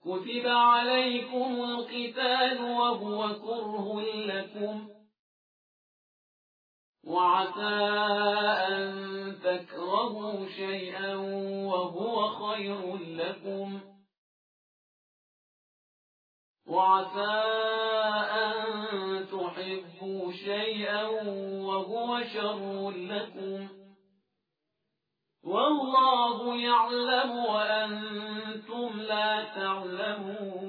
كتب عليكم القتال وهو كره لكم وعسى أن تكرهوا شيئا وهو خير لكم وعسى أن تحبوا شيئا وهو شر لكم والله يعلم وأنتم لا تعلمون